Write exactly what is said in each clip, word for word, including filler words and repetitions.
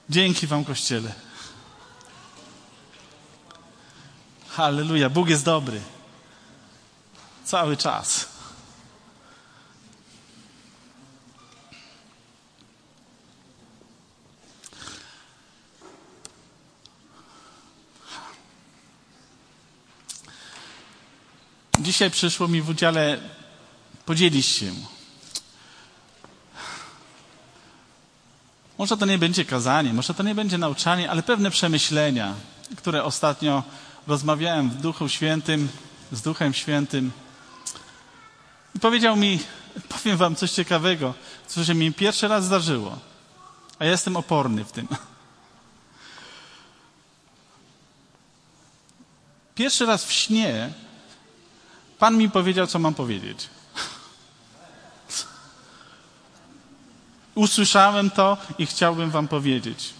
Dzięki wam, Kościele. Halleluja, Bóg jest dobry. Cały czas. Dzisiaj przyszło mi w udziale podzielić się. Może to nie będzie kazanie, może to nie będzie nauczanie, ale pewne przemyślenia, które ostatnio rozmawiałem w Duchu Świętym, z Duchem Świętym. I powiedział mi, powiem wam coś ciekawego, co się mi pierwszy raz zdarzyło, a ja jestem oporny w tym. Pierwszy raz w śnie Pan mi powiedział, co mam powiedzieć. Usłyszałem to i chciałbym wam powiedzieć.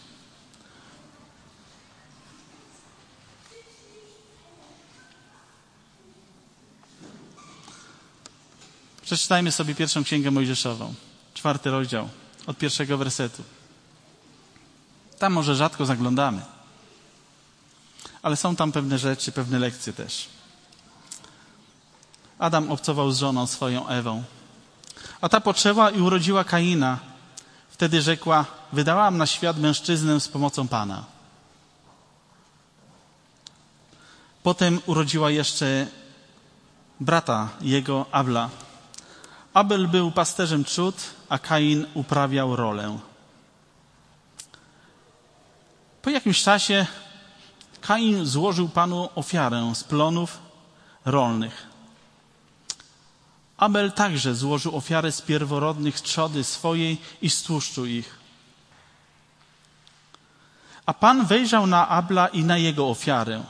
Przeczytajmy sobie pierwszą Księgę Mojżeszową, czwarty rozdział, od pierwszego wersetu. Tam może rzadko zaglądamy, ale są tam pewne rzeczy, pewne lekcje też. Adam obcował z żoną swoją Ewą, a ta poczęła i urodziła Kaina. Wtedy rzekła, wydałam na świat mężczyznę z pomocą Pana. Potem urodziła jeszcze brata jego, Abla. Abel był pasterzem trzód, a Kain uprawiał rolę. Po jakimś czasie Kain złożył Panu ofiarę z plonów rolnych. Abel także złożył ofiarę z pierworodnych trzody swojej i z tłuszczu ich. A Pan wejrzał na Abla i na jego ofiarę.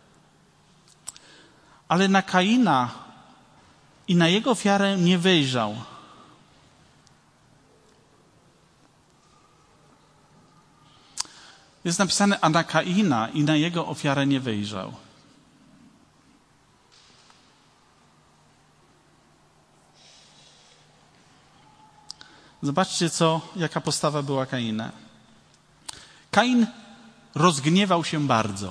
Ale na Kaina i na jego ofiarę nie wejrzał. Jest napisane, a na Kaina i na jego ofiarę nie wejrzał. Zobaczcie, co, jaka postawa była Kaina. Kain rozgniewał się bardzo.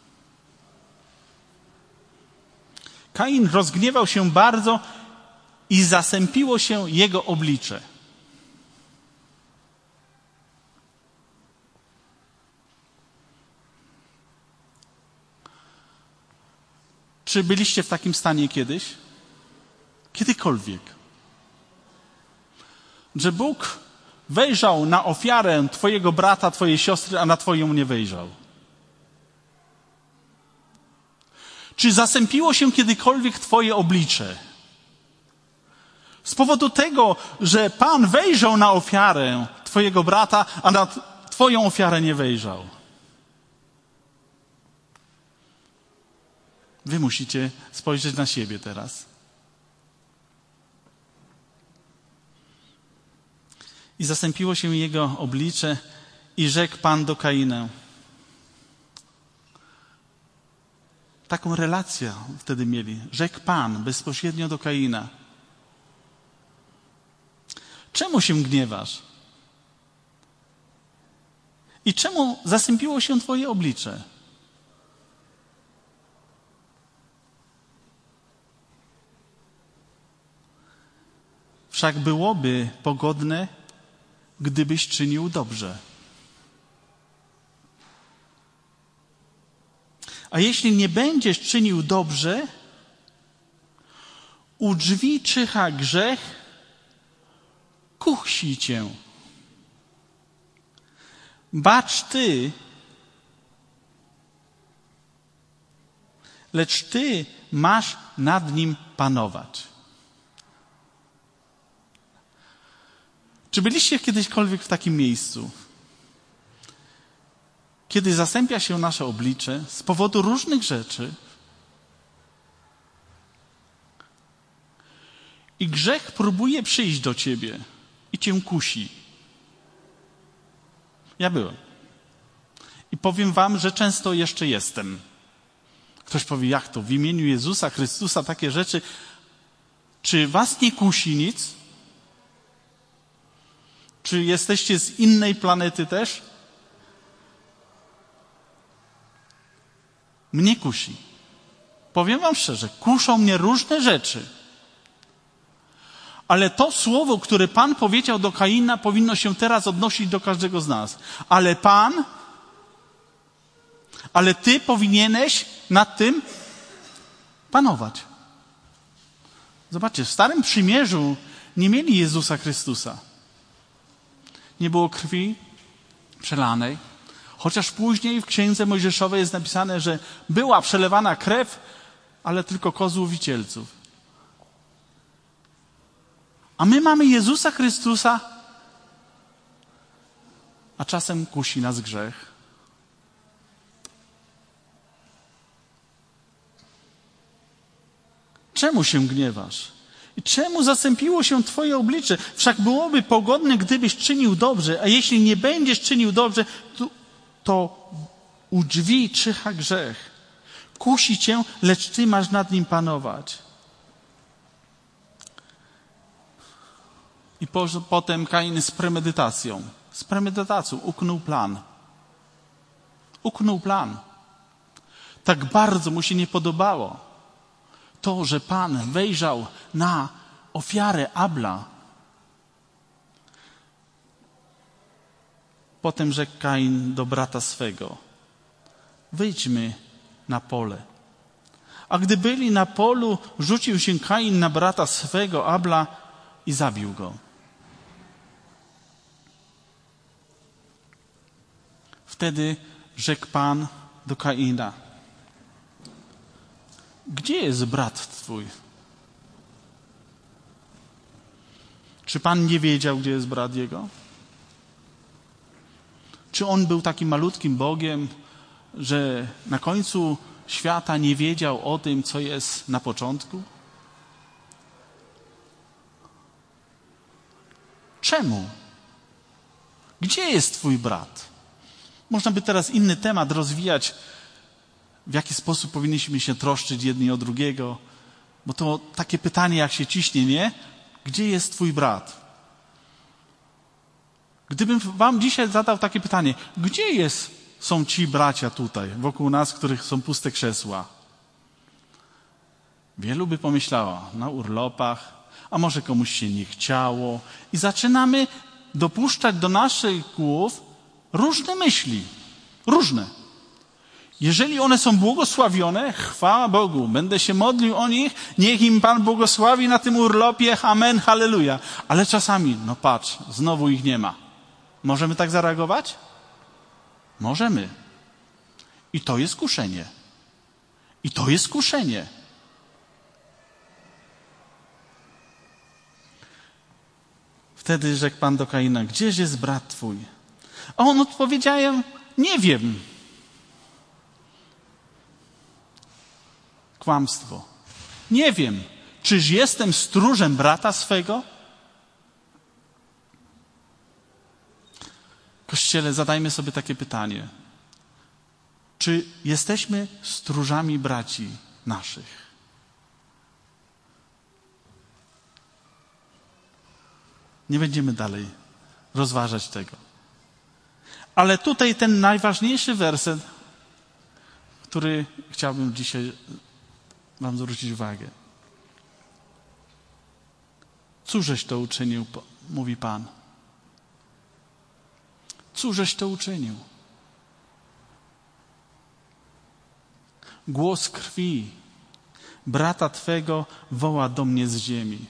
Kain rozgniewał się bardzo i zasępiło się jego oblicze. Czy byliście w takim stanie kiedyś? Kiedykolwiek. Że Bóg wejrzał na ofiarę twojego brata, twojej siostry, a na twoją nie wejrzał. Czy zasępiło się kiedykolwiek twoje oblicze? Z powodu tego, że Pan wejrzał na ofiarę twojego brata, a na twoją ofiarę nie wejrzał. Wy musicie spojrzeć na siebie teraz. I zasępiło się jego oblicze i rzekł Pan do Kaina. Taką relację wtedy mieli. Rzekł Pan bezpośrednio do Kaina. Czemu się gniewasz? I czemu zasępiło się twoje oblicze? Wszak byłoby pogodne, gdybyś czynił dobrze. A jeśli nie będziesz czynił dobrze, u drzwi czyha grzech, kusi cię. Bacz ty, lecz ty masz nad nim panować. Czy byliście kiedyśkolwiek w takim miejscu, kiedy zasępia się nasze oblicze z powodu różnych rzeczy i grzech próbuje przyjść do ciebie i cię kusi? Ja byłem. I powiem wam, że często jeszcze jestem. Ktoś powie, jak to? W imieniu Jezusa Chrystusa takie rzeczy. Czy was nie kusi nic? Czy jesteście z innej planety też? Mnie kusi. Powiem wam szczerze, kuszą mnie różne rzeczy. Ale to słowo, które Pan powiedział do Kaina, powinno się teraz odnosić do każdego z nas. Ale Pan, ale ty powinieneś nad tym panować. Zobaczcie, w Starym Przymierzu nie mieli Jezusa Chrystusa. Nie było krwi przelanej. Chociaż później w Księdze Mojżeszowej jest napisane, że była przelewana krew, ale tylko kozłów i cielców. A my mamy Jezusa Chrystusa, a czasem kusi nas grzech. Czemu się gniewasz? I czemu zasępiło się twoje oblicze? Wszak byłoby pogodne, gdybyś czynił dobrze, a jeśli nie będziesz czynił dobrze, to, to u drzwi czyha grzech. Kusi cię, lecz ty masz nad nim panować. I po, potem Kain z premedytacją, z premedytacją uknął plan. Uknął plan. Tak bardzo mu się nie podobało to, że Pan wejrzał na ofiarę Abla. Potem rzekł Kain do brata swego: wyjdźmy na pole. A gdy byli na polu, rzucił się Kain na brata swego Abla i zabił go. Wtedy rzekł Pan do Kaina: gdzie jest brat twój? Czy Pan nie wiedział, gdzie jest brat jego? Czy on był takim malutkim Bogiem, że na końcu świata nie wiedział o tym, co jest na początku? Czemu? Gdzie jest twój brat? Można by teraz inny temat rozwijać, w jaki sposób powinniśmy się troszczyć jedni o drugiego, bo to takie pytanie, jak się ciśnie, nie? Gdzie jest twój brat? Gdybym wam dzisiaj zadał takie pytanie, gdzie jest, są ci bracia tutaj, wokół nas, których są puste krzesła? Wielu by pomyślało, na urlopach, a może komuś się nie chciało. I zaczynamy dopuszczać do naszych głów różne myśli. Różne. Jeżeli one są błogosławione, chwała Bogu, będę się modlił o nich, niech im Pan błogosławi na tym urlopie, amen, halleluja. Ale czasami, no patrz, znowu ich nie ma. Możemy tak zareagować? Możemy. I to jest kuszenie. I to jest kuszenie. Wtedy rzekł Pan do Kaina: gdzież jest brat twój? A on odpowiedział: nie wiem. Kłamstwo. Nie wiem, czyż jestem stróżem brata swego? Kościele, zadajmy sobie takie pytanie. Czy jesteśmy stróżami braci naszych? Nie będziemy dalej rozważać tego. Ale tutaj ten najważniejszy werset, który chciałbym dzisiaj wam zwrócić uwagę. Cóżeś to uczynił, mówi Pan. Cóżeś to uczynił? Głos krwi brata twego woła do mnie z ziemi.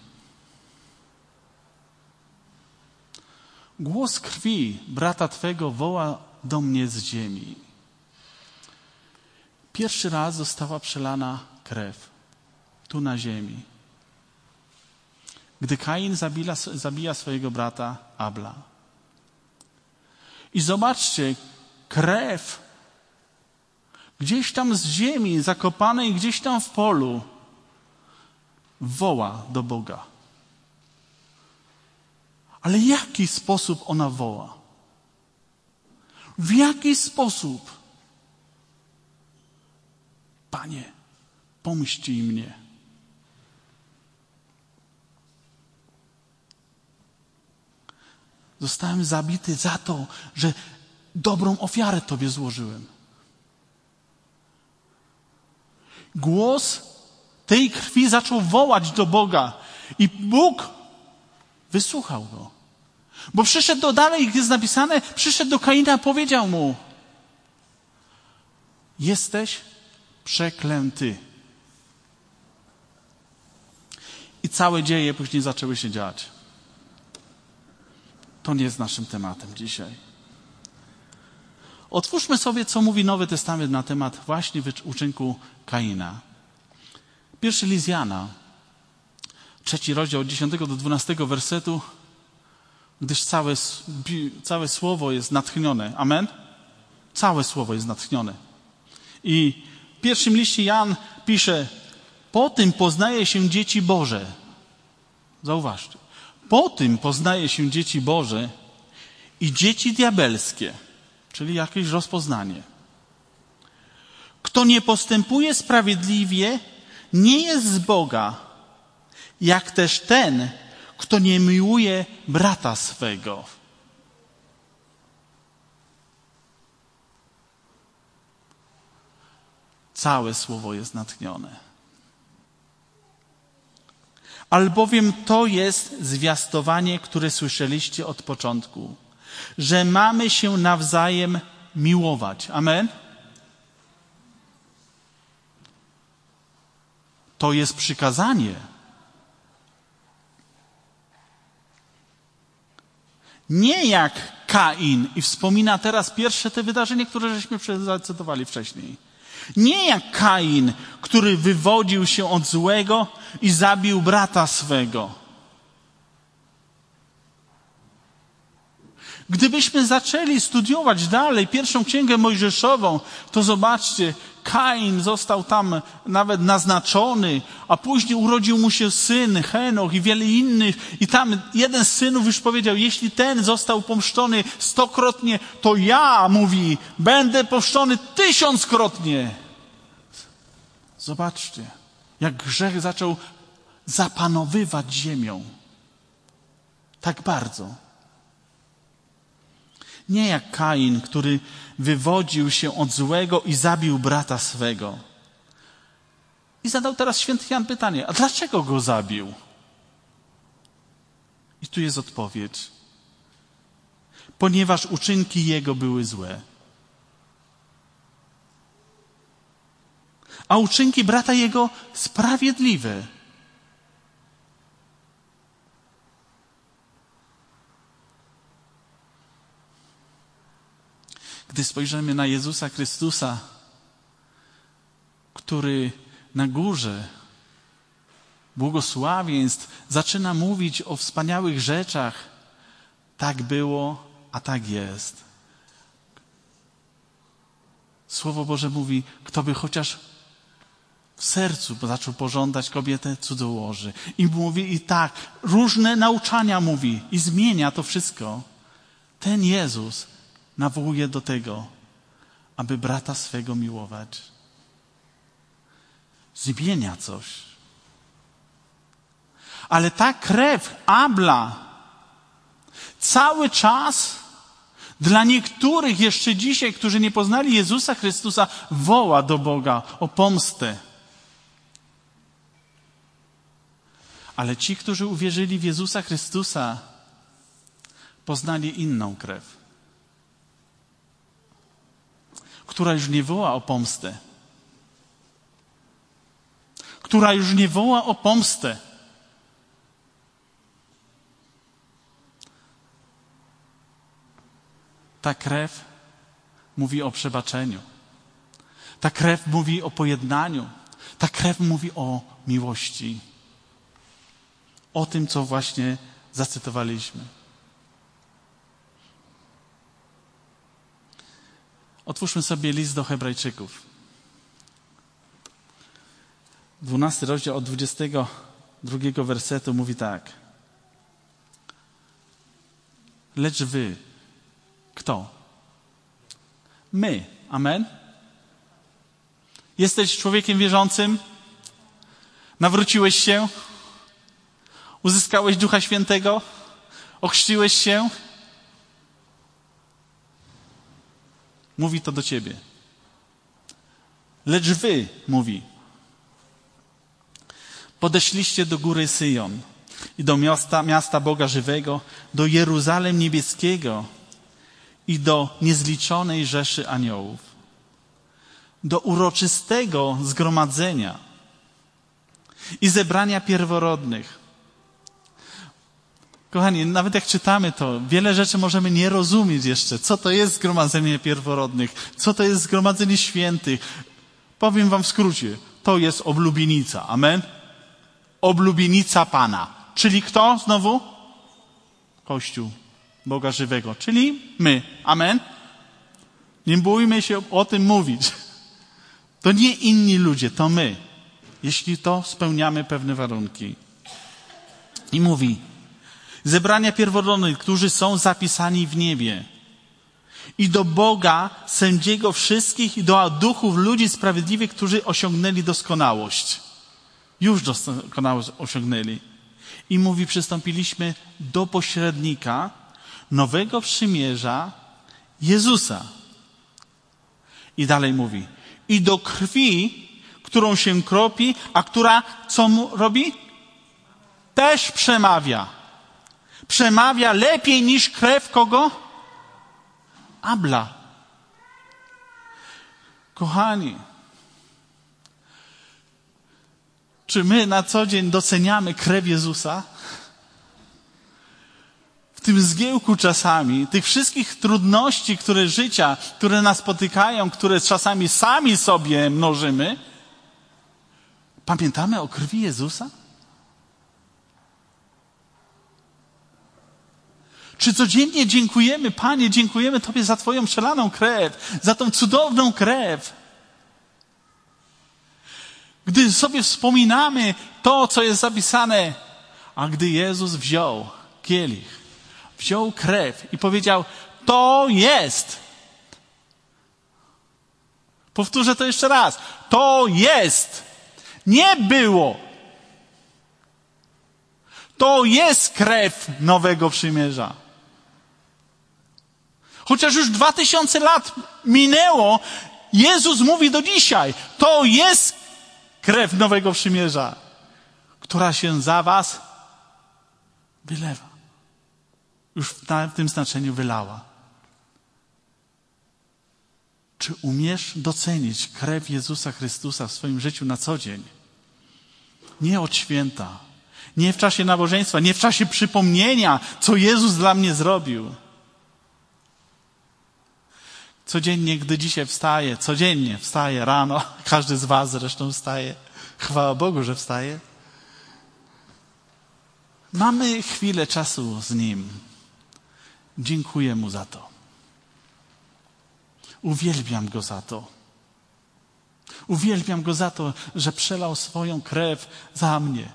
Głos krwi brata twego woła do mnie z ziemi. Pierwszy raz została przelana krew tu na ziemi. Gdy Kain zabija, zabija swojego brata Abla. I zobaczcie, krew gdzieś tam z ziemi, zakopanej gdzieś tam w polu, woła do Boga. Ale w jaki sposób ona woła? W jaki sposób? Panie, pomści mnie. Zostałem zabity za to, że dobrą ofiarę Tobie złożyłem. Głos tej krwi zaczął wołać do Boga i Bóg wysłuchał go. Bo przyszedł do, dalej jest napisane, przyszedł do Kaina i powiedział mu: jesteś przeklęty. I całe dzieje później zaczęły się dziać. To nie jest naszym tematem dzisiaj. Otwórzmy sobie, co mówi Nowy Testament na temat właśnie uczynku Kaina. Pierwszy list Jana, trzeci rozdział od dziesiątego do dwunastego wersetu, gdyż całe, całe słowo jest natchnione. Amen? Całe słowo jest natchnione. I w pierwszym liście Jan pisze: po tym poznaje się dzieci Boże. Zauważcie. Po tym poznaje się dzieci Boże i dzieci diabelskie, czyli jakieś rozpoznanie. Kto nie postępuje sprawiedliwie, nie jest z Boga, jak też ten, kto nie miłuje brata swego. Całe słowo jest natchnione. Albowiem to jest zwiastowanie, które słyszeliście od początku, że mamy się nawzajem miłować. Amen? To jest przykazanie. Nie jak Kain. I wspomina teraz pierwsze te wydarzenie, które żeśmy zacytowali wcześniej. Nie jak Kain, który wywodził się od złego i zabił brata swego. Gdybyśmy zaczęli studiować dalej pierwszą księgę mojżeszową, to zobaczcie, Kain został tam nawet naznaczony, a później urodził mu się syn Henoch i wiele innych. I tam jeden z synów już powiedział: jeśli ten został pomszczony stokrotnie, to ja, mówi, będę pomszczony tysiąckrotnie. Zobaczcie, jak grzech zaczął zapanowywać ziemią. Tak bardzo. Nie jak Kain, który wywodził się od złego i zabił brata swego. I zadał teraz święty Jan pytanie: a dlaczego go zabił? I tu jest odpowiedź. Ponieważ uczynki jego były złe. A uczynki brata jego sprawiedliwe. Gdy spojrzymy na Jezusa Chrystusa, który na górze błogosławieństw zaczyna mówić o wspaniałych rzeczach, tak było, a tak jest. Słowo Boże mówi: kto by chociaż w sercu zaczął pożądać kobietę, cudzołoży. I mówi i tak, różne nauczania mówi i zmienia to wszystko. Ten Jezus nawołuje do tego, aby brata swego miłować. Zmienia coś. Ale ta krew Abla cały czas dla niektórych jeszcze dzisiaj, którzy nie poznali Jezusa Chrystusa, woła do Boga o pomstę. Ale ci, którzy uwierzyli w Jezusa Chrystusa, poznali inną krew, która już nie woła o pomstę. Która już nie woła o pomstę. Ta krew mówi o przebaczeniu. Ta krew mówi o pojednaniu. Ta krew mówi o miłości. O tym, co właśnie zacytowaliśmy. Otwórzmy sobie list do Hebrajczyków. Dwunasty rozdział od dwudziestego drugiego wersetu mówi tak. Lecz wy, kto? My. Amen? Jesteś człowiekiem wierzącym? Nawróciłeś się? Uzyskałeś Ducha Świętego? Ochrzciłeś się? Mówi to do ciebie. Lecz wy, mówi, Podeszliście do góry Syjon i do miasta, miasta Boga żywego, do Jeruzalem niebieskiego i do niezliczonej rzeszy aniołów, do uroczystego zgromadzenia i zebrania pierworodnych. Kochani, nawet jak czytamy to, wiele rzeczy możemy nie rozumieć jeszcze. Co to jest zgromadzenie pierworodnych? Co to jest zgromadzenie świętych? Powiem wam w skrócie. To jest oblubienica. Amen? Oblubienica Pana. Czyli kto znowu? Kościół Boga żywego. Czyli my. Amen? Nie bójmy się o tym mówić. To nie inni ludzie, to my. Jeśli to spełniamy pewne warunki. I mówi, zebrania pierworodnych, którzy są zapisani w niebie. I do Boga, sędziego wszystkich, i do duchów ludzi sprawiedliwych, którzy osiągnęli doskonałość. Już doskonałość osiągnęli. I mówi, przystąpiliśmy do pośrednika nowego przymierza Jezusa. I dalej mówi, i do krwi, którą się kropi, a która co mu robi? Też przemawia. Przemawia lepiej niż krew kogo? Abla. Kochani, czy my na co dzień doceniamy krew Jezusa? W tym zgiełku czasami, tych wszystkich trudności, które życia, które nas spotykają, które czasami sami sobie mnożymy, pamiętamy o krwi Jezusa? Czy codziennie dziękujemy, Panie, dziękujemy Tobie za Twoją przelaną krew, za tą cudowną krew? Gdy sobie wspominamy to, co jest zapisane, a gdy Jezus wziął kielich, wziął krew i powiedział, to jest. Powtórzę to jeszcze raz. To jest. Nie było. To jest krew nowego przymierza. Chociaż już dwa tysiące lat minęło, Jezus mówi do dzisiaj, to jest krew nowego przymierza, która się za was wylewa. Już w tym znaczeniu wylała. Czy umiesz docenić krew Jezusa Chrystusa w swoim życiu na co dzień? Nie od święta, nie w czasie nabożeństwa, nie w czasie przypomnienia, co Jezus dla mnie zrobił. Codziennie, gdy dzisiaj wstaję, codziennie wstaję rano, każdy z was zresztą wstaje, chwała Bogu, że wstaje. Mamy chwilę czasu z Nim. Dziękuję Mu za to. Uwielbiam Go za to. Uwielbiam Go za to, że przelał swoją krew za mnie.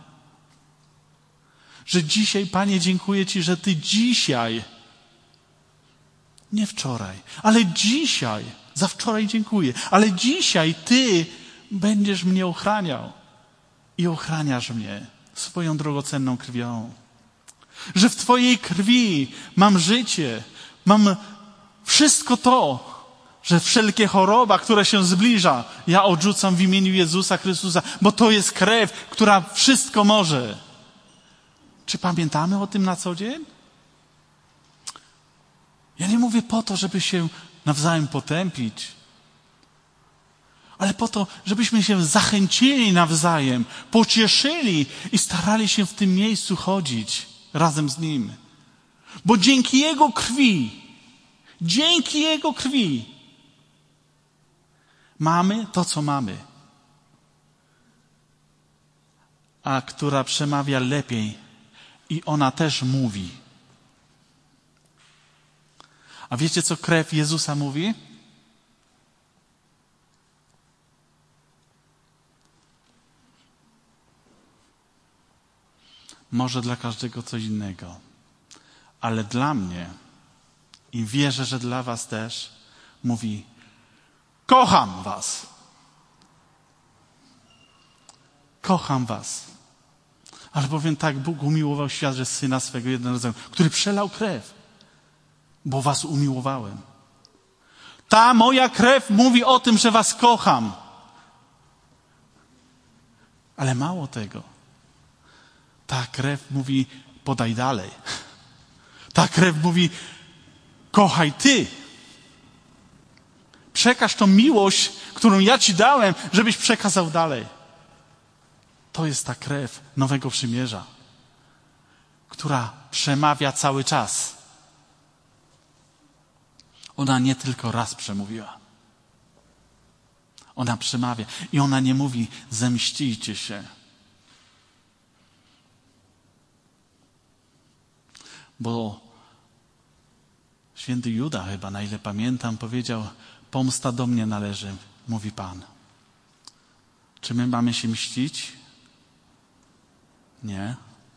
Że dzisiaj, Panie, dziękuję Ci, że Ty dzisiaj, nie wczoraj, ale dzisiaj, za wczoraj dziękuję, ale dzisiaj Ty będziesz mnie ochraniał i ochraniasz mnie swoją drogocenną krwią. Że w Twojej krwi mam życie, mam wszystko to, że wszelkie choroba, która się zbliża, ja odrzucam w imieniu Jezusa Chrystusa, bo to jest krew, która wszystko może. Czy pamiętamy o tym na co dzień? Ja nie mówię po to, żeby się nawzajem potępić, ale po to, żebyśmy się zachęcili nawzajem, pocieszyli i starali się w tym miejscu chodzić razem z Nim. Bo dzięki Jego krwi, dzięki Jego krwi mamy to, co mamy. A która przemawia lepiej i ona też mówi. A wiecie, co krew Jezusa mówi? Może dla każdego coś innego, ale dla mnie i wierzę, że dla was też mówi: kocham was. Kocham was. Albowiem tak Bóg umiłował świat, że Syna swego jednorodzonego, który przelał krew, bo was umiłowałem. Ta moja krew mówi o tym, że was kocham. Ale mało tego. Ta krew mówi, podaj dalej. Ta krew mówi, kochaj ty. Przekaż tą miłość, którą ja ci dałem, żebyś przekazał dalej. To jest ta krew nowego przymierza, która przemawia cały czas. Ona nie tylko raz przemówiła. Ona przemawia i ona nie mówi, zemścijcie się. Bo święty Juda chyba, na ile pamiętam, powiedział, pomsta do mnie należy, mówi Pan. Czy my mamy się mścić? Nie.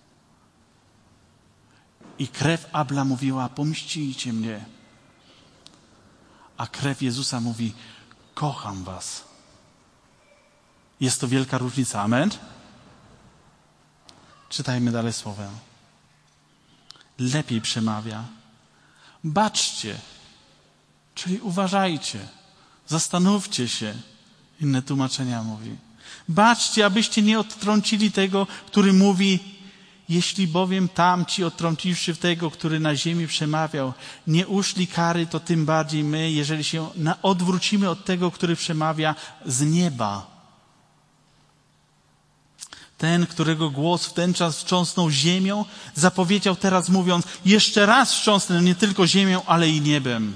I krew Abla mówiła, pomścijcie mnie. A krew Jezusa mówi, kocham was. Jest to wielka różnica. Amen? Czytajmy dalej słowem. Lepiej przemawia. Baczcie, czyli uważajcie, zastanówcie się. Inne tłumaczenia mówi. Baczcie, abyście nie odtrącili tego, który mówi, jeśli bowiem tamci, odtrąciwszy tego, który na ziemi przemawiał, nie uszli kary, to tym bardziej my, jeżeli się odwrócimy od tego, który przemawia z nieba. Ten, którego głos w ten czas wstrząsnął ziemią, zapowiedział teraz mówiąc, jeszcze raz wstrząsnę nie tylko ziemią, ale i niebem.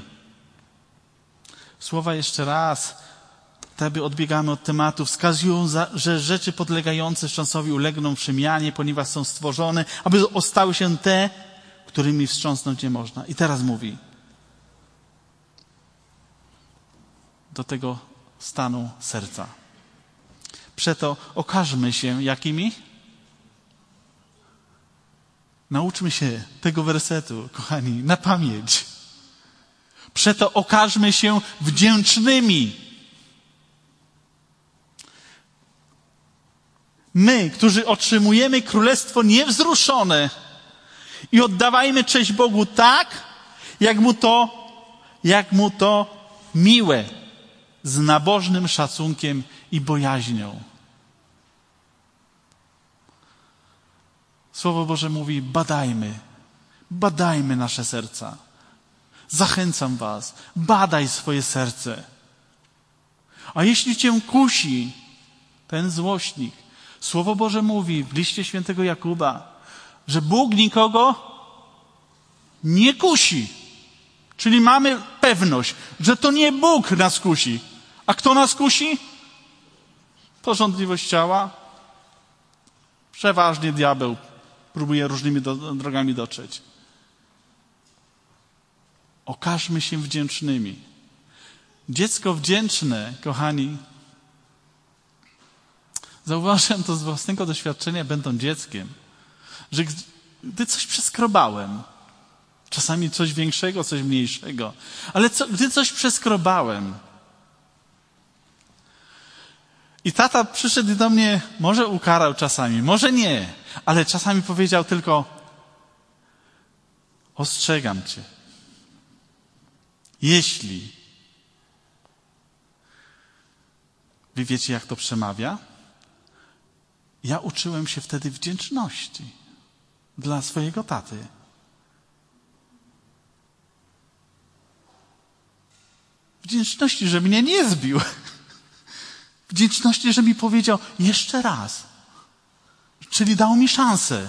Słowa jeszcze raz, aby odbiegamy od tematu, wskazują, że rzeczy podlegające wstrząsowi ulegną przemianie, ponieważ są stworzone, aby ostały się te, którymi wstrząsnąć nie można. I teraz mówi do tego stanu serca. Przeto okażmy się jakimi? Nauczmy się tego wersetu, kochani, na pamięć. Przeto okażmy się wdzięcznymi. My, którzy otrzymujemy królestwo niewzruszone i oddawajmy cześć Bogu tak, jak mu to, jak mu to miłe, z nabożnym szacunkiem i bojaźnią. Słowo Boże mówi, badajmy, badajmy nasze serca. Zachęcam was, badaj swoje serce. A jeśli cię kusi ten złośnik, Słowo Boże mówi w liście świętego Jakuba, że Bóg nikogo nie kusi. Czyli mamy pewność, że to nie Bóg nas kusi. A kto nas kusi? Pożądliwość ciała. Przeważnie diabeł próbuje różnymi do, drogami dotrzeć. Okażmy się wdzięcznymi. Dziecko wdzięczne, kochani, zauważyłem to z własnego doświadczenia, będąc dzieckiem, że gdy coś przeskrobałem, czasami coś większego, coś mniejszego, ale co, gdy coś przeskrobałem i tata przyszedł do mnie, może ukarał czasami, może nie, ale czasami powiedział tylko, ostrzegam cię, jeśli wy wiecie, jak to przemawia, ja uczyłem się wtedy wdzięczności dla swojego taty. Wdzięczności, że mnie nie zbił. Wdzięczności, że mi powiedział jeszcze raz. Czyli dał mi szansę.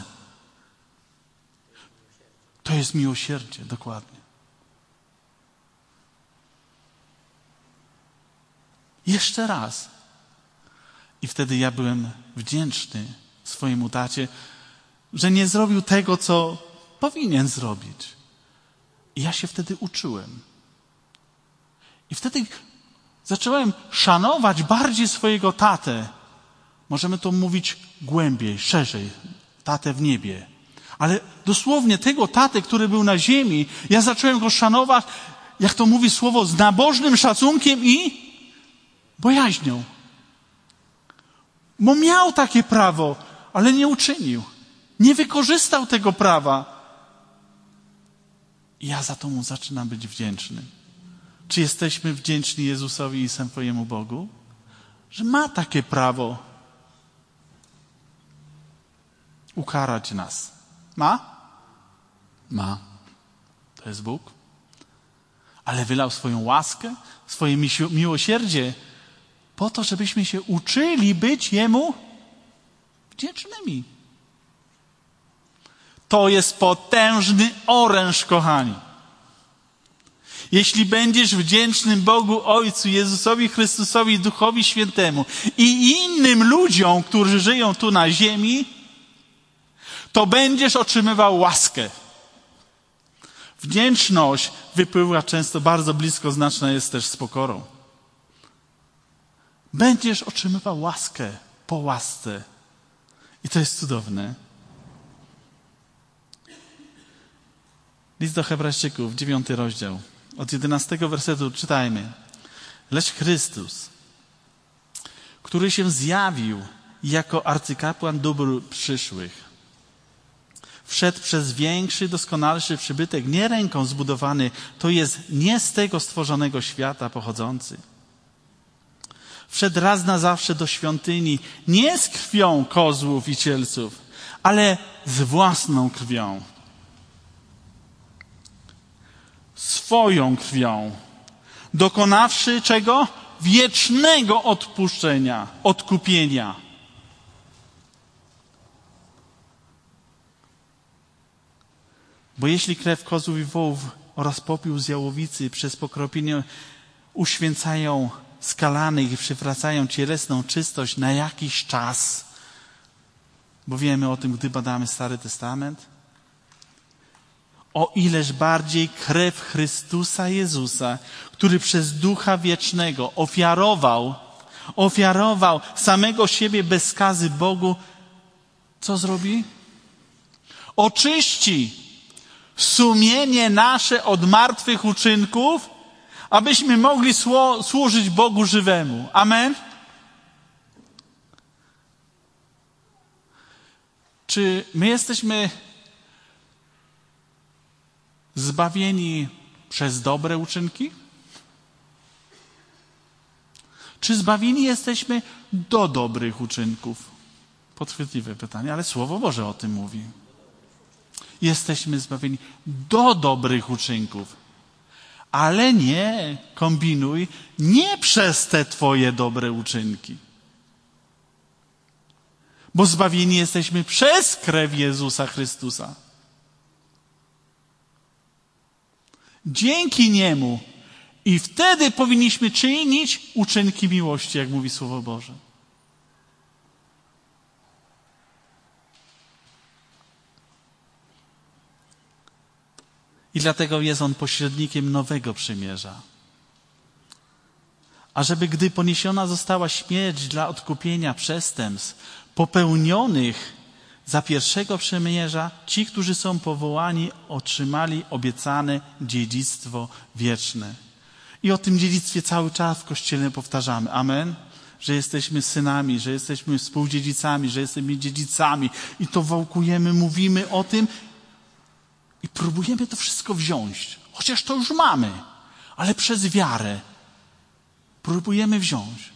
To jest miłosierdzie, dokładnie. Jeszcze raz. I wtedy ja byłem wdzięczny swojemu tacie, że nie zrobił tego, co powinien zrobić. I ja się wtedy uczyłem. I wtedy zacząłem szanować bardziej swojego tatę. Możemy to mówić głębiej, szerzej. Tatę w niebie. Ale dosłownie tego tatę, który był na ziemi, ja zacząłem go szanować, jak to mówi słowo, z nabożnym szacunkiem i bojaźnią. Bo miał takie prawo, ale nie uczynił. Nie wykorzystał tego prawa. I ja za to mu zaczynam być wdzięczny. Czy jesteśmy wdzięczni Jezusowi i swojemu Bogu? Że ma takie prawo. ukarać nas. Ma? Ma. To jest Bóg. Ale wylał swoją łaskę, swoje miłosierdzie po to, żebyśmy się uczyli być Jemu wdzięcznymi. To jest potężny oręż, kochani. Jeśli będziesz wdzięcznym Bogu Ojcu, Jezusowi Chrystusowi, Duchowi Świętemu i innym ludziom, którzy żyją tu na ziemi, to będziesz otrzymywał łaskę. Wdzięczność wypływa często bardzo blisko, znaczna jest też z pokorą. Będziesz otrzymywał łaskę po łasce. I to jest cudowne. List do Hebrajczyków, dziewiąty rozdział. Od jedenastego wersetu czytajmy. Lecz Chrystus, który się zjawił jako arcykapłan dóbr przyszłych, wszedł przez większy, doskonalszy przybytek, nie ręką zbudowany, to jest nie z tego stworzonego świata pochodzący. Wszedł raz na zawsze do świątyni, nie z krwią kozłów i cielców, ale z własną krwią. Swoją krwią, dokonawszy czego? Wiecznego odpuszczenia, odkupienia. Bo jeśli krew kozłów i wołów oraz popiół z jałowicy przez pokropienie uświęcają skalanych i przywracają cielesną czystość na jakiś czas, bo wiemy o tym, gdy badamy Stary Testament, o ileż bardziej krew Chrystusa Jezusa, który przez Ducha Wiecznego ofiarował, ofiarował samego siebie bez skazy Bogu, co zrobi? Oczyści sumienie nasze od martwych uczynków, abyśmy mogli słu- służyć Bogu żywemu. Amen? Czy my jesteśmy zbawieni przez dobre uczynki? Czy zbawieni jesteśmy do dobrych uczynków? Podchwytliwe pytanie, ale Słowo Boże o tym mówi. Jesteśmy zbawieni do dobrych uczynków. Ale nie kombinuj, nie przez te twoje dobre uczynki. Bo zbawieni jesteśmy przez krew Jezusa Chrystusa. Dzięki Niemu. I wtedy powinniśmy czynić uczynki miłości, jak mówi Słowo Boże. I dlatego jest On pośrednikiem nowego przymierza. Ażeby gdy poniesiona została śmierć dla odkupienia przestępstw popełnionych za pierwszego przymierza, ci, którzy są powołani, otrzymali obiecane dziedzictwo wieczne. I o tym dziedzictwie cały czas w Kościele powtarzamy. Amen? Że jesteśmy synami, że jesteśmy współdziedzicami, że jesteśmy dziedzicami. I to wałkujemy, mówimy o tym i próbujemy to wszystko wziąć. Chociaż to już mamy, ale przez wiarę próbujemy wziąć.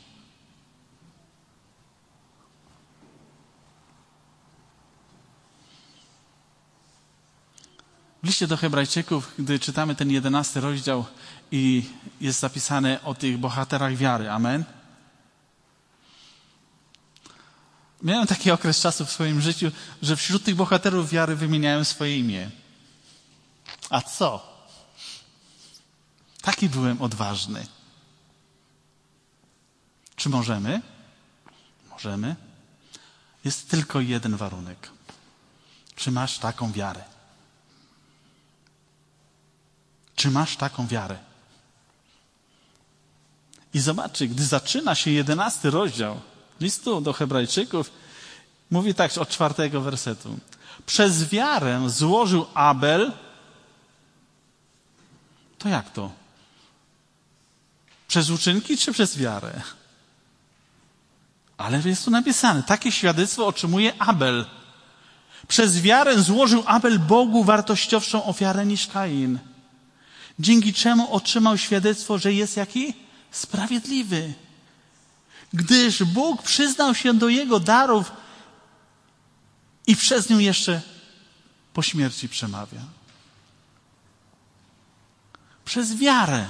W liście do Hebrajczyków, gdy czytamy ten jedenasty rozdział i jest zapisane o tych bohaterach wiary. Amen. Miałem taki okres czasu w swoim życiu, że wśród tych bohaterów wiary wymieniałem swoje imię. A co? Taki byłem odważny. Czy możemy? Możemy. Jest tylko jeden warunek. Czy masz taką wiarę? Czy masz taką wiarę? I zobaczcie, gdy zaczyna się jedenasty rozdział listu do Hebrajczyków, mówi tak od czwartego wersetu. Przez wiarę złożył Abel. To jak to? Przez uczynki czy przez wiarę? Ale jest tu napisane, takie świadectwo otrzymuje Abel. Przez wiarę złożył Abel Bogu wartościowszą ofiarę niż Kain. Dzięki czemu otrzymał świadectwo, że jest jaki? Sprawiedliwy. Gdyż Bóg przyznał się do jego darów i przez nią jeszcze po śmierci przemawia. Przez wiarę.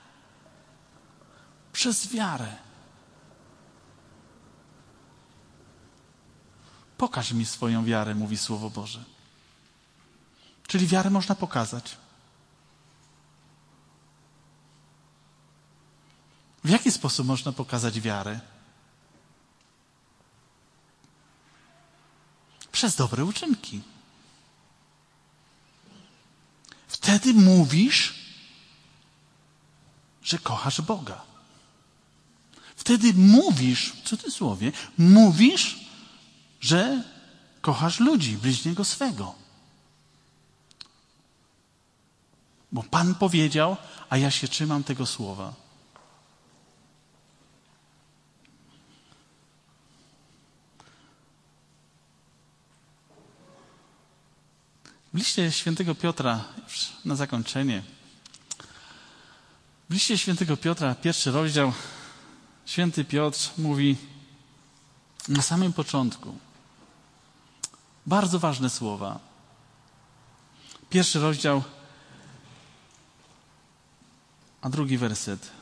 Przez wiarę. Pokaż mi swoją wiarę, mówi Słowo Boże. Czyli wiarę można pokazać. W jaki sposób można pokazać wiarę? Przez dobre uczynki. Wtedy mówisz, że kochasz Boga. Wtedy mówisz, w cudzysłowie, mówisz, że kochasz ludzi, bliźniego swego. Bo Pan powiedział, a ja się trzymam tego słowa. W liście świętego Piotra, już na zakończenie, w liście świętego Piotra, pierwszy rozdział, święty Piotr mówi na samym początku bardzo ważne słowa. Pierwszy rozdział, a drugi werset.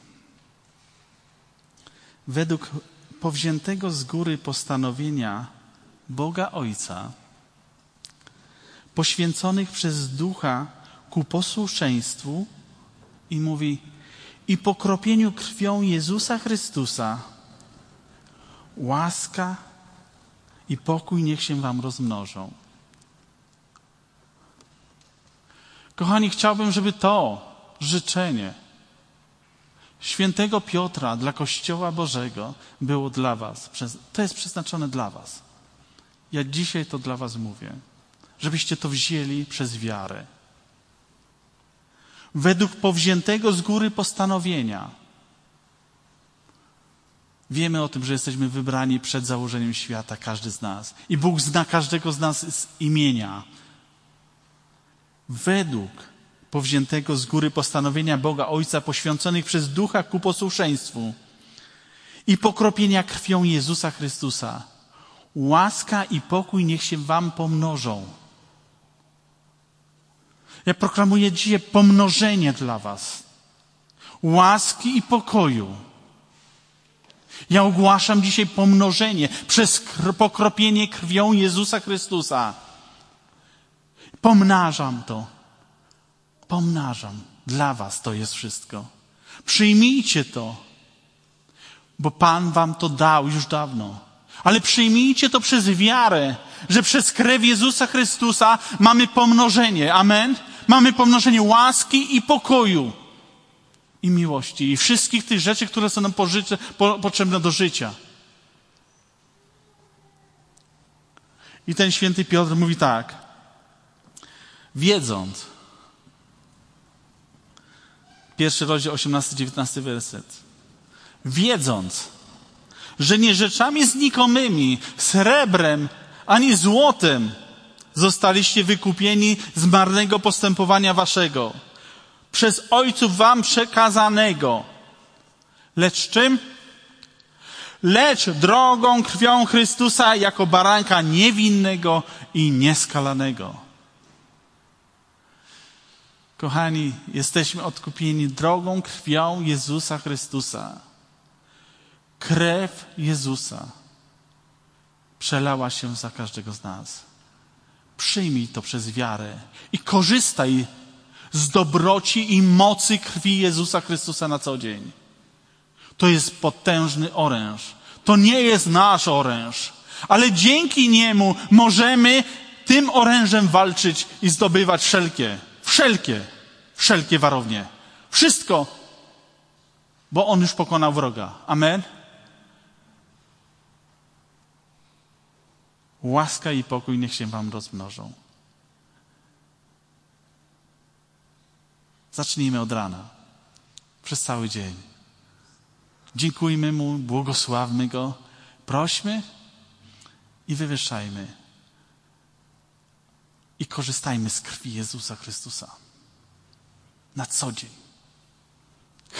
Według powziętego z góry postanowienia Boga Ojca, poświęconych przez Ducha ku posłuszeństwu, i mówi, i pokropieniu krwią Jezusa Chrystusa, łaska i pokój niech się wam rozmnożą. Kochani, chciałbym, żeby to życzenie świętego Piotra dla Kościoła Bożego było dla was. To jest przeznaczone dla was. Ja dzisiaj to dla was mówię. Żebyście to wzięli przez wiarę. Według powziętego z góry postanowienia. Wiemy o tym, że jesteśmy wybrani przed założeniem świata, każdy z nas. I Bóg zna każdego z nas z imienia. Według powziętego z góry postanowienia Boga Ojca, poświęconych przez Ducha ku posłuszeństwu i pokropienia krwią Jezusa Chrystusa. Łaska i pokój niech się wam pomnożą. Ja proklamuję dzisiaj pomnożenie dla was. Łaski i pokoju. Ja ogłaszam dzisiaj pomnożenie przez pokropienie krwią Jezusa Chrystusa. Pomnażam to. Pomnażam. Dla was to jest wszystko. Przyjmijcie to, bo Pan wam to dał już dawno. Ale przyjmijcie to przez wiarę, że przez krew Jezusa Chrystusa mamy pomnożenie. Amen? Mamy pomnożenie łaski i pokoju i miłości i wszystkich tych rzeczy, które są nam pożycze, po, potrzebne do życia. I ten święty Piotr mówi tak. Wiedząc, pierwszy rozdział, osiemnasty dziewiętnasty werset. Wiedząc, że nie rzeczami znikomymi, srebrem, ani złotem zostaliście wykupieni z marnego postępowania waszego, przez ojców wam przekazanego. Lecz czym? Lecz drogą krwią Chrystusa jako baranka niewinnego i nieskalanego. Kochani, jesteśmy odkupieni drogą krwią Jezusa Chrystusa. Krew Jezusa przelała się za każdego z nas. Przyjmij to przez wiarę i korzystaj z dobroci i mocy krwi Jezusa Chrystusa na co dzień. To jest potężny oręż. To nie jest nasz oręż, ale dzięki niemu możemy tym orężem walczyć i zdobywać wszelkie, wszelkie, wszelkie warownie. Wszystko, bo on już pokonał wroga. Amen. Łaska i pokój niech się wam rozmnożą. Zacznijmy od rana. Przez cały dzień. Dziękujmy Mu, błogosławmy Go, prośmy i wywyższajmy. I korzystajmy z krwi Jezusa Chrystusa. Na co dzień.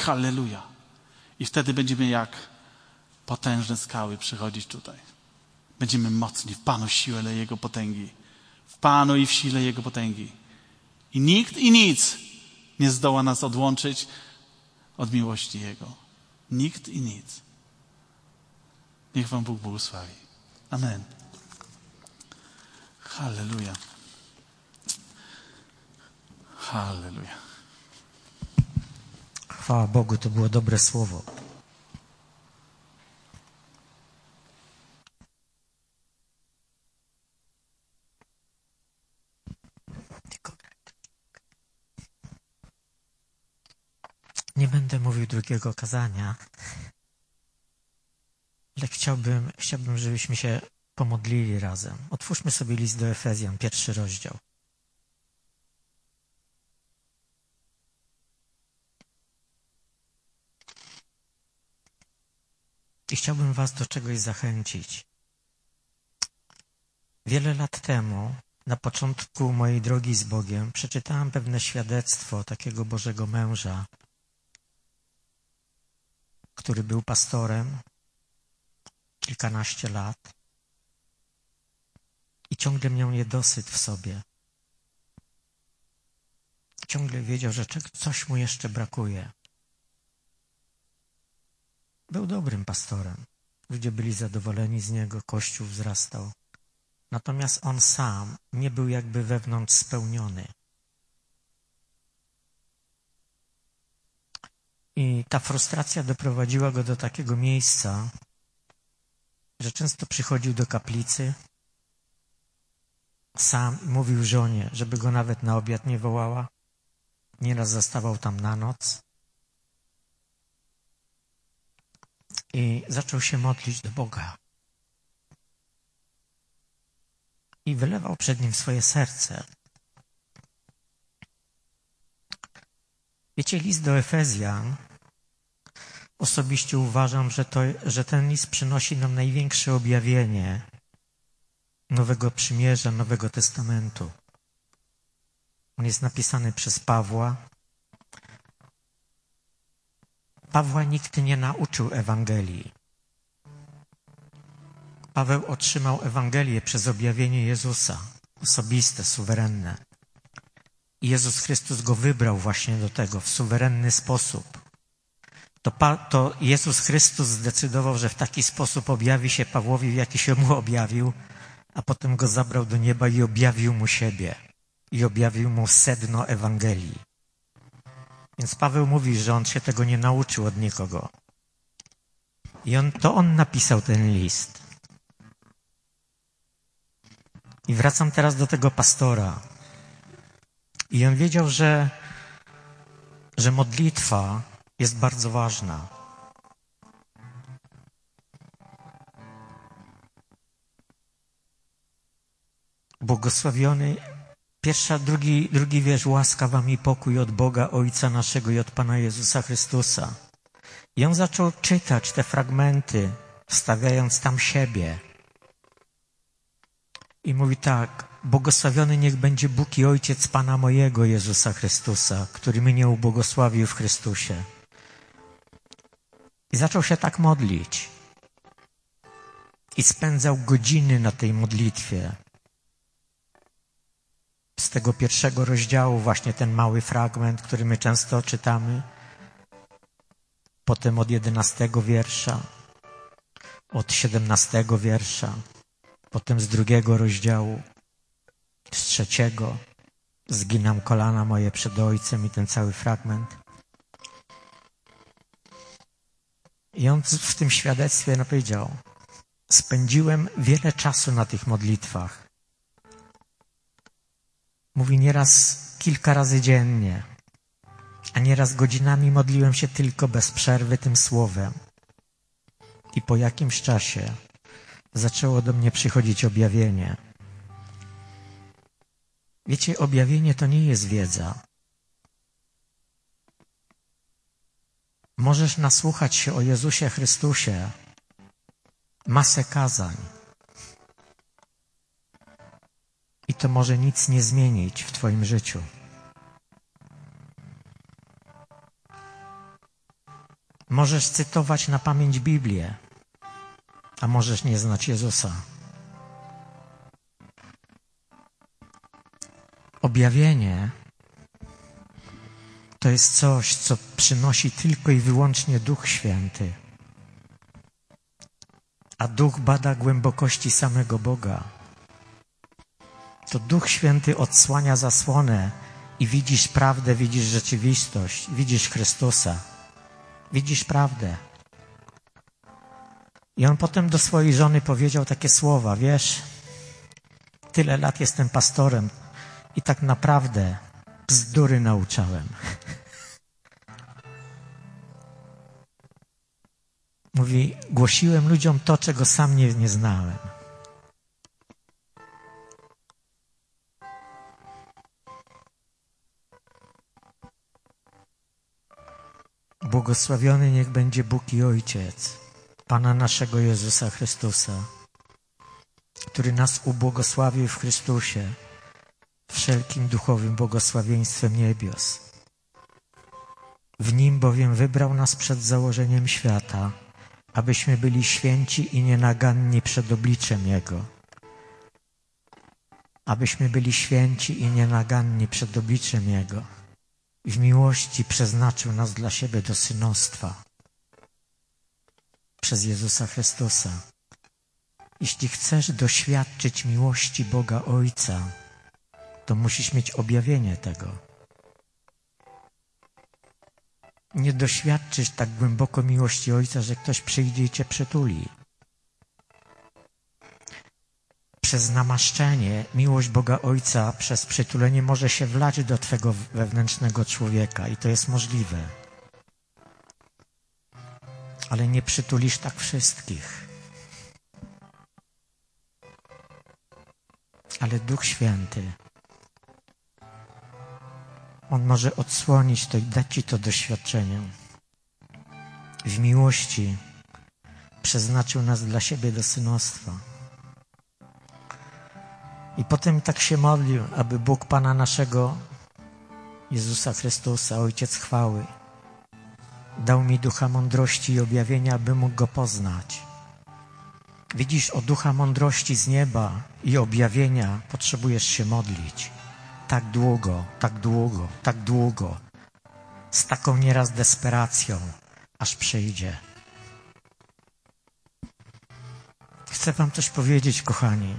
Halleluja. I wtedy będziemy jak potężne skały przychodzić tutaj. będziemy mocni w Panu siłę Jego potęgi. W Panu i w sile Jego potęgi. I nikt i nic nie zdoła nas odłączyć od miłości Jego. Nikt i nic. Niech wam Bóg błogosławi. Amen. Halleluja. Halleluja. Chwała Bogu, to było dobre słowo. Nie będę mówił drugiego kazania, ale chciałbym, chciałbym, żebyśmy się pomodlili razem. Otwórzmy sobie list do Efezjan, pierwszy rozdział. I chciałbym was do czegoś zachęcić. Wiele lat temu, na początku mojej drogi z Bogiem, przeczytałem pewne świadectwo takiego Bożego męża, który był pastorem kilkanaście lat i ciągle miał niedosyt w sobie. Ciągle wiedział, że coś mu jeszcze brakuje. Był dobrym pastorem. Ludzie byli zadowoleni z niego, Kościół wzrastał. Natomiast on sam nie był jakby wewnątrz spełniony. I ta frustracja doprowadziła go do takiego miejsca, że często przychodził do kaplicy sam i mówił żonie, żeby go nawet na obiad nie wołała. Nieraz zostawał tam na noc. I zaczął się modlić do Boga. I wylewał przed Nim swoje serce. Wiecie, list do Efezjan, osobiście uważam, że, to, że ten list przynosi nam największe objawienie Nowego Przymierza, Nowego Testamentu. On jest napisany przez Pawła. Pawła nikt nie nauczył Ewangelii. Paweł otrzymał Ewangelię przez objawienie Jezusa, osobiste, suwerenne. I Jezus Chrystus go wybrał właśnie do tego w suwerenny sposób. To, pa, to Jezus Chrystus zdecydował, że w taki sposób objawi się Pawłowi, w jaki się mu objawił, a potem go zabrał do nieba i objawił mu siebie. I objawił mu sedno Ewangelii. Więc Paweł mówi, że on się tego nie nauczył od nikogo. I on, to on napisał ten list. I wracam teraz do tego pastora. I on wiedział, że, że modlitwa jest bardzo ważna. Błogosławiony, pierwsza, drugi, drugi wiersz, łaska wam i pokój od Boga Ojca naszego i od Pana Jezusa Chrystusa. I on zaczął czytać te fragmenty, wstawiając tam siebie. I mówi tak: błogosławiony niech będzie Bóg i Ojciec Pana mojego Jezusa Chrystusa, który mnie ubłogosławił w Chrystusie. I zaczął się tak modlić. I spędzał godziny na tej modlitwie. Z tego pierwszego rozdziału właśnie ten mały fragment, który my często czytamy. Potem od jedenastego wiersza, od siedemnastego wiersza, potem z drugiego rozdziału, z trzeciego. Zginam kolana moje przed Ojcem i ten cały fragment. I on w tym świadectwie powiedział: spędziłem wiele czasu na tych modlitwach. Mówi, nieraz kilka razy dziennie, a nieraz godzinami modliłem się tylko bez przerwy tym słowem. I po jakimś czasie zaczęło do mnie przychodzić objawienie. Wiecie, objawienie to nie jest wiedza. Możesz nasłuchać się o Jezusie Chrystusie masę kazań. I to może nic nie zmienić w twoim życiu. Możesz cytować na pamięć Biblię, a możesz nie znać Jezusa. Objawienie to jest coś, co przynosi tylko i wyłącznie Duch Święty. A Duch bada głębokości samego Boga. To Duch Święty odsłania zasłonę i widzisz prawdę, widzisz rzeczywistość, widzisz Chrystusa, widzisz prawdę. I on potem do swojej żony powiedział takie słowa: wiesz, tyle lat jestem pastorem i tak naprawdę bzdury nauczałem. Mówi, głosiłem ludziom to, czego sam nie, nie znałem. Błogosławiony niech będzie Bóg i Ojciec Pana naszego Jezusa Chrystusa, który nas ubłogosławił w Chrystusie wszelkim duchowym błogosławieństwem niebios. W Nim bowiem wybrał nas przed założeniem świata, abyśmy byli święci i nienaganni przed obliczem Jego. Abyśmy byli święci i nienaganni przed obliczem Jego. W miłości przeznaczył nas dla siebie do synostwa przez Jezusa Chrystusa. Jeśli chcesz doświadczyć miłości Boga Ojca, to musisz mieć objawienie tego. Nie doświadczysz tak głęboko miłości Ojca, że ktoś przyjdzie i cię przytuli. Przez namaszczenie miłość Boga Ojca przez przytulenie może się wlać do twego wewnętrznego człowieka i to jest możliwe. Ale nie przytulisz tak wszystkich. Ale Duch Święty, On może odsłonić to i dać ci to doświadczenie. W miłości przeznaczył nas dla siebie do synostwa. I potem tak się modlił, aby Bóg Pana naszego Jezusa Chrystusa, Ojciec chwały, dał mi ducha mądrości i objawienia, aby mógł Go poznać. Widzisz, o ducha mądrości z nieba i objawienia potrzebujesz się modlić. Tak długo, tak długo, tak długo. Z taką nieraz desperacją, aż przyjdzie. Chcę wam coś powiedzieć, kochani.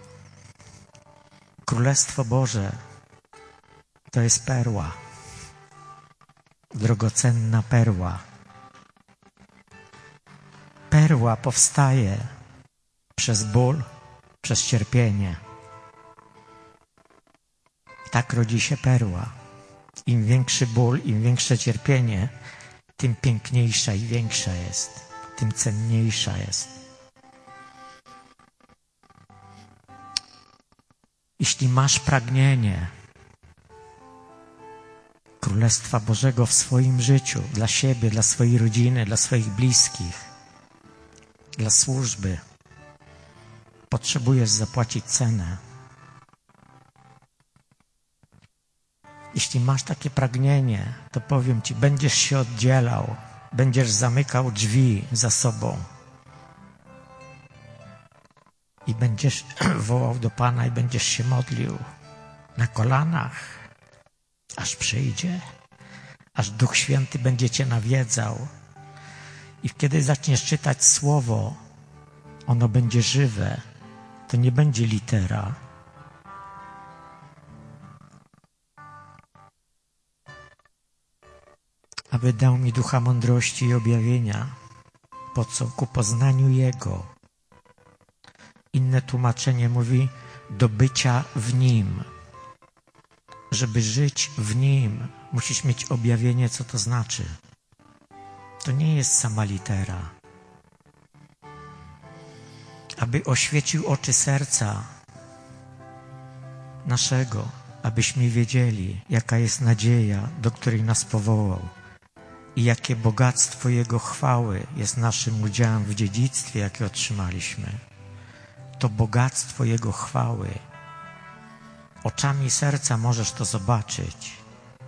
Królestwo Boże to jest perła. Drogocenna perła. Perła powstaje przez ból, przez cierpienie. Tak rodzi się perła. Im większy ból, im większe cierpienie, tym piękniejsza i większa jest, tym cenniejsza jest. Jeśli masz pragnienie Królestwa Bożego w swoim życiu, dla siebie, dla swojej rodziny, dla swoich bliskich, dla służby, potrzebujesz zapłacić cenę. Jeśli masz takie pragnienie, to powiem ci, będziesz się oddzielał, będziesz zamykał drzwi za sobą i będziesz wołał do Pana i będziesz się modlił na kolanach, aż przyjdzie, aż Duch Święty będzie cię nawiedzał. I kiedy zaczniesz czytać Słowo, ono będzie żywe, to nie będzie litera. Aby dał mi ducha mądrości i objawienia. Po co? Ku poznaniu Jego. Inne tłumaczenie mówi do bycia w Nim. Żeby żyć w Nim, musisz mieć objawienie, co to znaczy. To nie jest sama litera. Aby oświecił oczy serca naszego, abyśmy wiedzieli, jaka jest nadzieja, do której nas powołał i jakie bogactwo Jego chwały jest naszym udziałem w dziedzictwie, jakie otrzymaliśmy. To bogactwo Jego chwały. Oczami serca możesz to zobaczyć.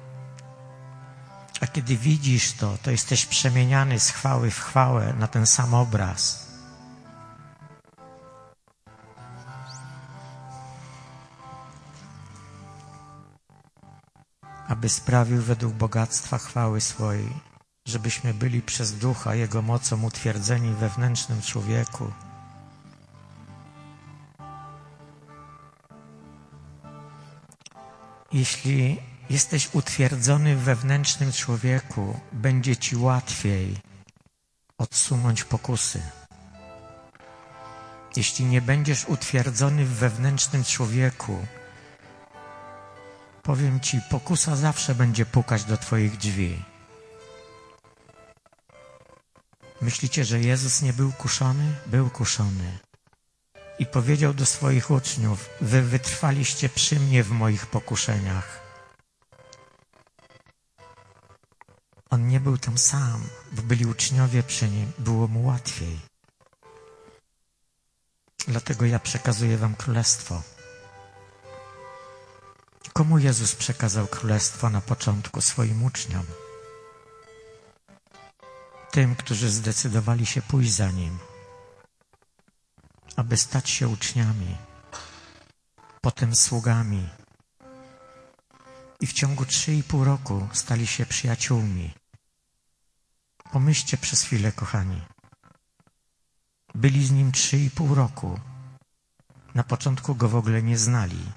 A kiedy widzisz to, to jesteś przemieniany z chwały w chwałę na ten sam obraz. aby sprawił według bogactwa chwały swojej, żebyśmy byli przez Ducha Jego mocą utwierdzeni w wewnętrznym człowieku. Jeśli jesteś utwierdzony w wewnętrznym człowieku, będzie ci łatwiej odsunąć pokusy. Jeśli nie będziesz utwierdzony w wewnętrznym człowieku, powiem ci, pokusa zawsze będzie pukać do twoich drzwi. Myślicie, że Jezus nie był kuszony? Był kuszony. I powiedział do swoich uczniów: wy wytrwaliście przy mnie w moich pokuszeniach. On nie był tam sam, bo byli uczniowie przy nim, było mu łatwiej. Dlatego ja przekazuję wam królestwo. Komu Jezus przekazał królestwo na początku? Swoim uczniom. Tym, którzy zdecydowali się pójść za Nim, aby stać się uczniami, potem sługami. I w ciągu trzy i pół roku stali się przyjaciółmi. Pomyślcie przez chwilę, kochani. Byli z Nim trzy i pół roku. Na początku Go w ogóle nie znali.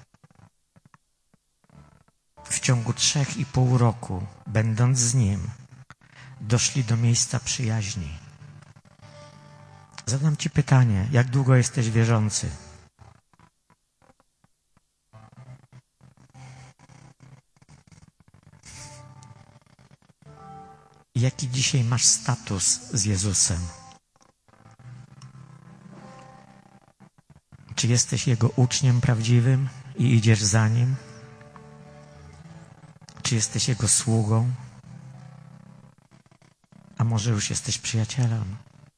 W ciągu trzech i pół roku, będąc z Nim, doszli do miejsca przyjaźni. Zadam ci pytanie, jak długo jesteś wierzący? Jaki dzisiaj masz status z Jezusem? Czy jesteś Jego uczniem prawdziwym i idziesz za Nim? Czy jesteś Jego sługą? A może już jesteś przyjacielem?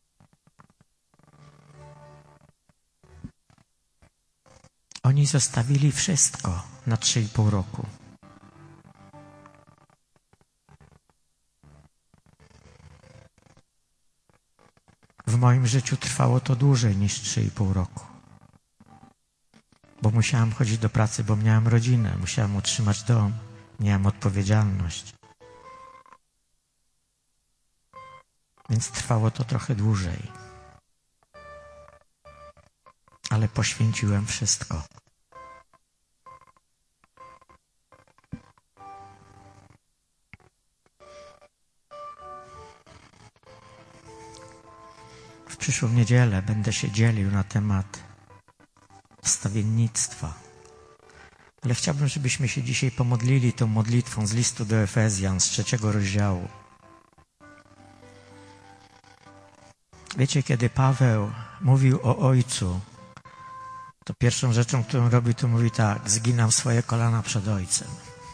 Oni zostawili wszystko na trzy i pół roku. W moim życiu trwało to dłużej niż trzy i pół roku. Bo musiałem chodzić do pracy, bo miałem rodzinę, musiałem utrzymać dom, miałem odpowiedzialność. Więc trwało to trochę dłużej. Ale poświęciłem wszystko. W przyszłą niedzielę będę się dzielił na temat wstawiennictwa. Ale chciałbym, żebyśmy się dzisiaj pomodlili tą modlitwą z listu do Efezjan, z trzeciego rozdziału. Wiecie, kiedy Paweł mówił o Ojcu, to pierwszą rzeczą, którą robi, to mówi tak: zginam swoje kolana przed Ojcem.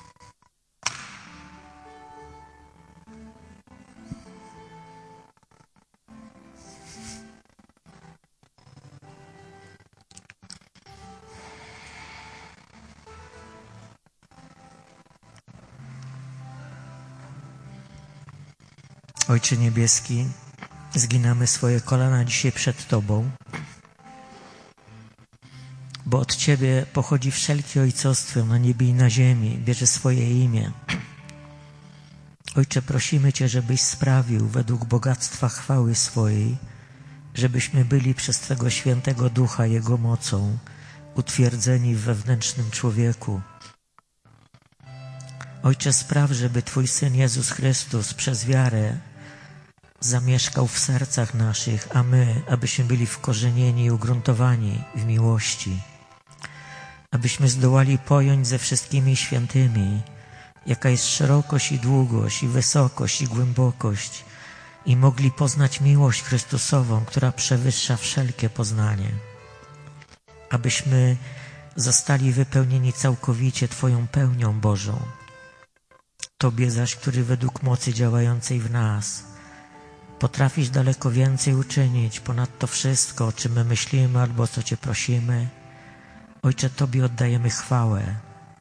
Ojcze Niebieski, zginamy swoje kolana dzisiaj przed Tobą, bo od Ciebie pochodzi wszelkie ojcostwo na niebie i na ziemi, bierze swoje imię. Ojcze, prosimy Cię, żebyś sprawił według bogactwa chwały swojej, żebyśmy byli przez Twego świętego Ducha Jego mocą utwierdzeni w wewnętrznym człowieku. Ojcze, spraw, żeby Twój Syn Jezus Chrystus przez wiarę zamieszkał w sercach naszych, a my, abyśmy byli wkorzenieni i ugruntowani w miłości. Abyśmy zdołali pojąć ze wszystkimi świętymi, jaka jest szerokość i długość, i wysokość, i głębokość, i mogli poznać miłość Chrystusową, która przewyższa wszelkie poznanie. Abyśmy zostali wypełnieni całkowicie Twoją pełnią Bożą. Tobie zaś, który według mocy działającej w nas potrafisz daleko więcej uczynić ponad to wszystko, o czym my myślimy albo o co Cię prosimy. Ojcze, Tobie oddajemy chwałę.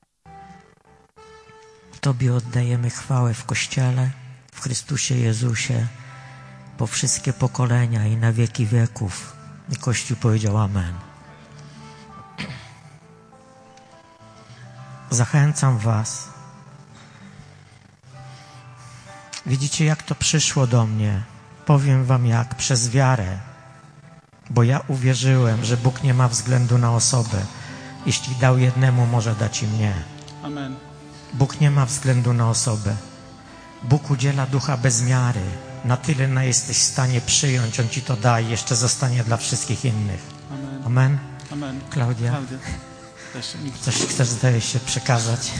Tobie oddajemy chwałę w Kościele, w Chrystusie Jezusie, po wszystkie pokolenia i na wieki wieków. I Kościół powiedział amen. Zachęcam Was, Widzicie, jak to przyszło do mnie? Powiem wam jak, przez wiarę. Bo ja uwierzyłem, że Bóg nie ma względu na osobę. Jeśli dał jednemu, może dać i mnie. Amen. Bóg nie ma względu na osobę. Bóg udziela ducha bez miary. Na tyle, na jesteś w stanie przyjąć, On ci to da i jeszcze zostanie dla wszystkich innych. Amen. Amen. Amen. Klaudia, Klaudia. Też mi coś chcesz, zdaje się, przekazać?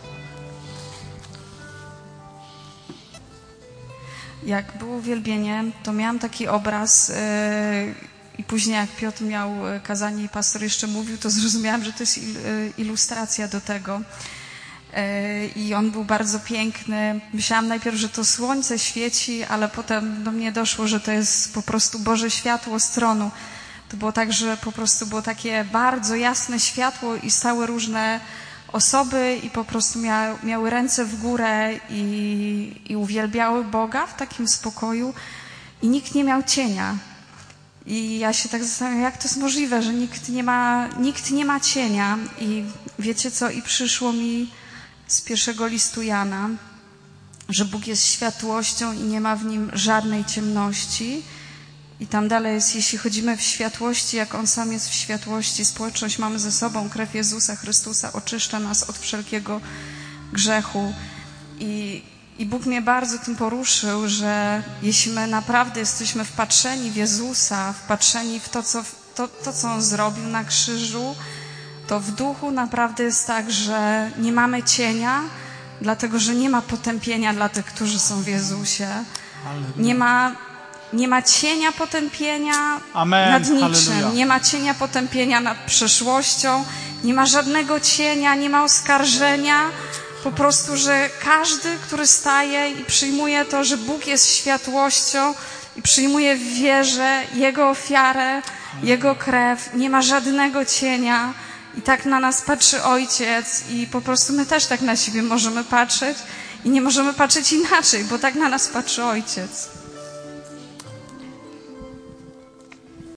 Jak było uwielbienie, to miałam taki obraz yy, i później jak Piotr miał kazanie i pastor jeszcze mówił, to zrozumiałam, że to jest il, yy, ilustracja do tego. Yy, I on był bardzo piękny. Myślałam najpierw, że to słońce świeci, ale potem do mnie doszło, że to jest po prostu Boże światło z tronu. To było tak, że po prostu było takie bardzo jasne światło i stały różne osoby i po prostu mia, miały ręce w górę i, i uwielbiały Boga w takim spokoju i nikt nie miał cienia. I ja się tak zastanawiam, jak to jest możliwe, że nikt nie ma, nikt nie ma cienia. I wiecie co? I przyszło mi z pierwszego listu Jana, że Bóg jest światłością i nie ma w nim żadnej ciemności. I tam dalej jest, jeśli chodzimy w światłości, jak On sam jest w światłości, społeczność mamy ze sobą, krew Jezusa Chrystusa oczyszcza nas od wszelkiego grzechu. I, i Bóg mnie bardzo tym poruszył, że jeśli my naprawdę jesteśmy wpatrzeni w Jezusa, wpatrzeni w to, co, to, to, co On zrobił na krzyżu, to w duchu naprawdę jest tak, że nie mamy cienia, dlatego że nie ma potępienia dla tych, którzy są w Jezusie. Nie ma... Nie ma cienia potępienia Amen. nad niczym. Halleluja. Nie ma cienia potępienia nad przeszłością. Nie ma żadnego cienia, nie ma oskarżenia. Po prostu, że każdy, który staje i przyjmuje to, że Bóg jest światłością i przyjmuje w wierze Jego ofiarę, Jego krew, nie ma żadnego cienia. I tak na nas patrzy Ojciec i po prostu my też tak na siebie możemy patrzeć i nie możemy patrzeć inaczej, bo tak na nas patrzy Ojciec.